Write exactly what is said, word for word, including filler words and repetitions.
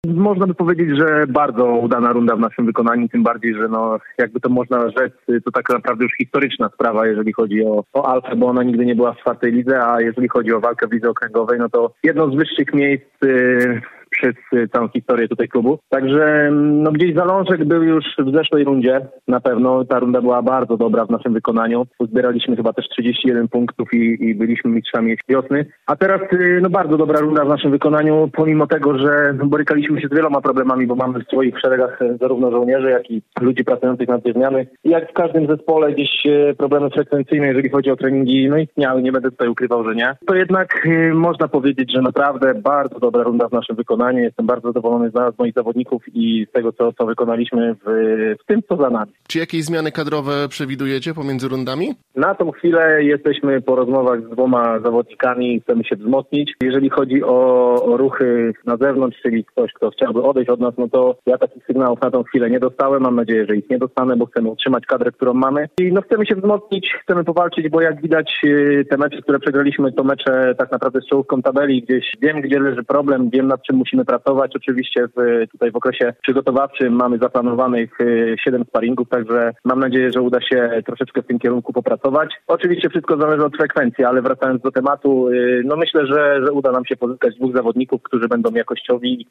Można by powiedzieć, że bardzo udana runda w naszym wykonaniu, tym bardziej, że no, jakby to można rzec, to tak naprawdę już historyczna sprawa, jeżeli chodzi o, o Alfę, bo ona nigdy nie była w czwartej lidze, a jeżeli chodzi o walkę w lidze okręgowej, no to jedno z wyższych miejsc yy, przez całą historię tutaj klubu. Także no, gdzieś zalążek był już w zeszłej rundzie, na pewno. Ta runda była bardzo dobra w naszym wykonaniu. Uzbieraliśmy chyba też trzydzieści jeden punktów i, i byliśmy mistrzami wiosny. A teraz no, bardzo dobra runda w naszym wykonaniu, pomimo tego, że borykaliśmy się z wieloma problemami, bo mamy w swoich szeregach zarówno żołnierzy, jak i ludzi pracujących na te zmiany. I jak w każdym zespole gdzieś problemy frekwencyjne, jeżeli chodzi o treningi, no istniały, nie będę tutaj ukrywał, że nie. To jednak y, można powiedzieć, że naprawdę bardzo dobra runda w naszym wykonaniu. Jestem bardzo zadowolony z nas, moich zawodników i z tego, co, co wykonaliśmy w, w tym, co za nami. Czy jakieś zmiany kadrowe przewidujecie pomiędzy rundami? Na tą chwilę jesteśmy po rozmowach z dwoma zawodnikami, chcemy się wzmocnić. Jeżeli chodzi o, o ruchy na zewnątrz, czyli ktoś, kto chciałby odejść od nas, no to ja takich sygnałów na tą chwilę nie dostałem. Mam nadzieję, że ich nie dostanę, bo chcemy utrzymać kadrę, którą mamy. I no chcemy się wzmocnić, chcemy powalczyć, bo jak widać te mecze, które przegraliśmy, to mecze tak naprawdę z czołówką tabeli. Gdzieś wiem, gdzie leży problem, wiem, nad czym musimy pracować. Oczywiście w, tutaj w okresie przygotowawczym mamy zaplanowanych siedem sparingów, także mam nadzieję, że uda się troszeczkę w tym kierunku popracować. Oczywiście wszystko zależy od frekwencji, ale wracając do tematu, no myślę, że, że uda nam się pozyskać dwóch zawodników, którzy będą jakościowi